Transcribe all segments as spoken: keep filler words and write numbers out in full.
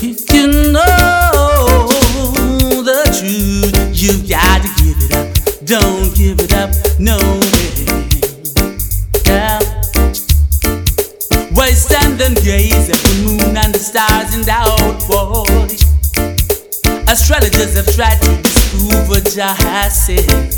If you know the truth, you've got to give it up. Don't give it up, no way. Yeah. Why stand and gaze at the moon and the stars in doubt, boy? Astrologers have tried to disprove what Jah has said.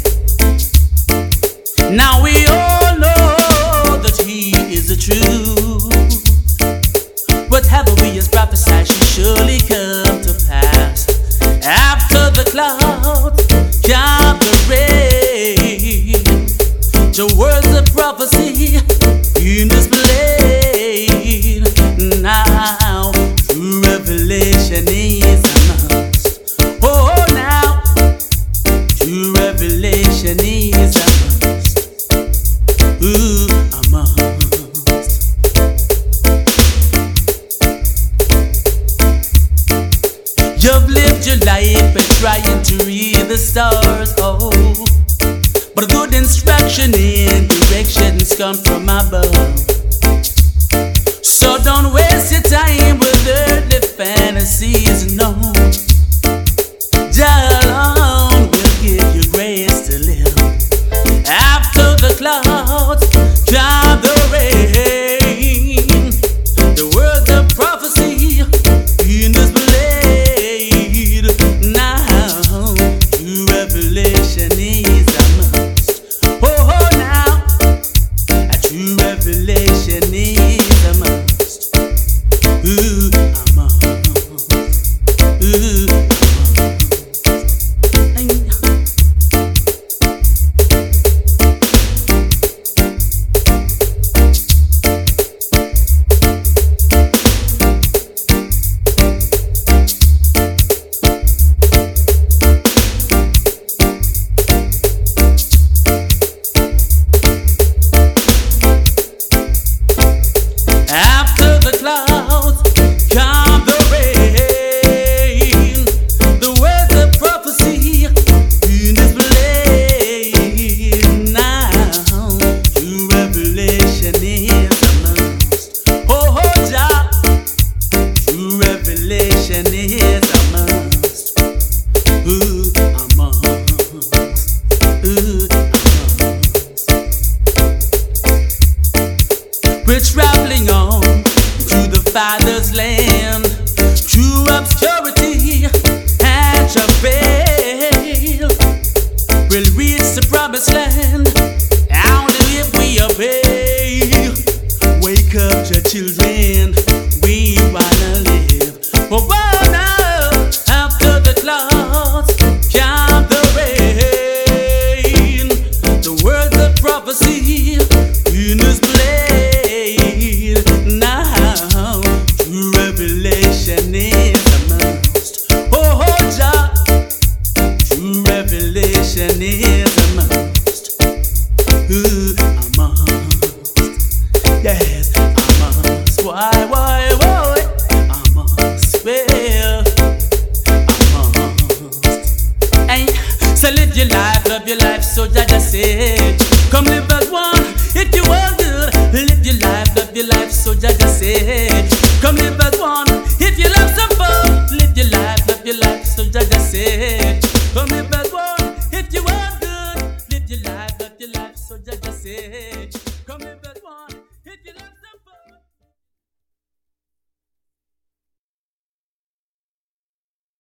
Now we all know that He is the truth. Whatever we has prophesied shall surely come to pass. After the clouds come the rain. The words of prophecy in displayed. Now true revelation is a must. Oh, now true revelation is a must. Ooh, a must. You've lived your life by trying to read the stars, oh, but good instruction and directions come from above. So don't waste your time with earthly fantasies, no. Jah alone will give you grace to live. After the clouds come the rain. The words of prophecy in this blade. Now true revelation is a must. Oh, oh now a true revelation is a must. Ooh, a must. Ooh, a must. After the clouds come the rain. The words of prophecy in this blade. Now true revelation is a must. Oh, oh, Jah, true revelation is a must. Ooh, a must. Ooh, a must. We're traveling on to the Father's land, through obscurity and travail. We'll reach the promised land only if we obey. Wake up, your children, we wanna live. Oh, oh, now after the clouds come the rain. The words of prophecy in this place. Now true revelation is a must. Oh, oh, Jah, true revelation is a must. Ooh, a must. Yes, I must. Why, why, why? I must. Well, I must. Hey, so live your life, love your life, so Jah just said, come live as one if you want good. Live your life, love your life, so Jah just said, come live as